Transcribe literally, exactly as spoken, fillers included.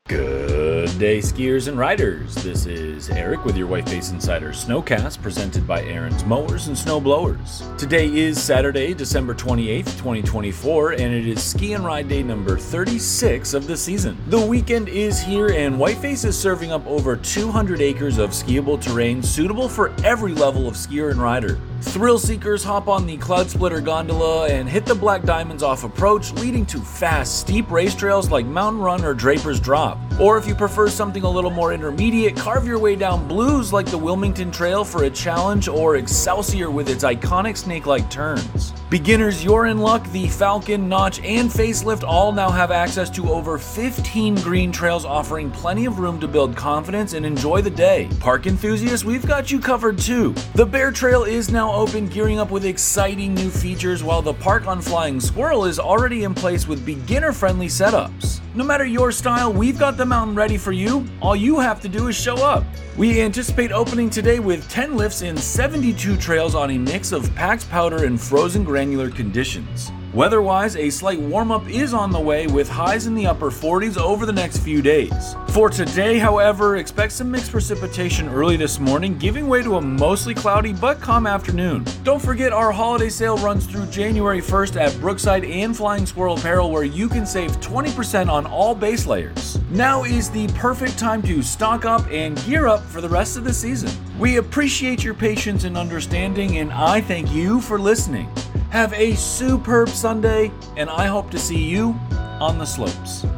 Good day, skiers and riders. This is Eric with your Whiteface Insider Snowcast, presented by Aaron's Mowers and Snow Blowers. Today is Saturday, December twenty-eighth, twenty twenty-four, and it is ski and ride day number thirty-six of the season. The weekend is here, and Whiteface is serving up over two hundred acres of skiable terrain suitable for every level of skier and rider. Thrill seekers hop on the Cloud Splitter gondola and hit the Black Diamonds off approach, leading to fast, steep race trails like Mountain Run or Draper's Drop. Or if you prefer something a little more intermediate, carve your way down blues like the Wilmington Trail for a challenge, or Excelsior with its iconic snake-like turns. Beginners, you're in luck. The Falcon, Notch, and Facelift all now have access to over fifteen green trails, offering plenty of room to build confidence and enjoy the day. Park enthusiasts, we've got you covered too. The Bear Trail is now open, gearing up with exciting new features, while the Park on Flying Squirrel is already in place with beginner-friendly setups. No matter your style, we've got the mountain ready for you. All you have to do is show up. We anticipate opening today with ten lifts and seventy-two trails on a mix of packed powder and frozen granular conditions. Weather-wise, a slight warm-up is on the way, with highs in the upper forties over the next few days. For today, however, expect some mixed precipitation early this morning, giving way to a mostly cloudy but calm afternoon. Don't forget, our holiday sale runs through January first at Brookside and Flying Squirrel Apparel, where you can save twenty percent on all base layers. Now is the perfect time to stock up and gear up for the rest of the season. We appreciate your patience and understanding, and I thank you for listening. Have a superb Sunday, and I hope to see you on the slopes.